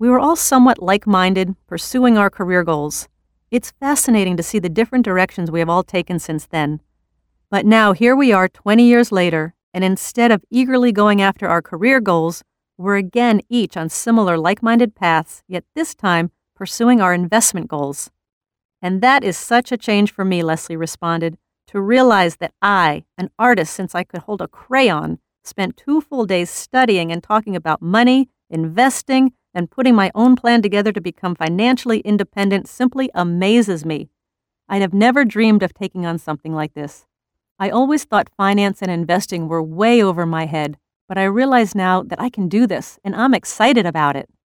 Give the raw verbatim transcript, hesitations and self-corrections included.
We were all somewhat like-minded, pursuing our career goals. It's fascinating to see the different directions we have all taken since then. But now here we are twenty years later, and instead of eagerly going after our career goals, we're again each on similar like-minded paths, yet this time pursuing our investment goals. And that is such a change for me, Leslie responded, to realize that I, an artist since I could hold a crayon, spent two full days studying and talking about money, investing, and putting my own plan together to become financially independent simply amazes me. I'd have never dreamed of taking on something like this. I always thought finance and investing were way over my head, but I realize now that I can do this, and I'm excited about it.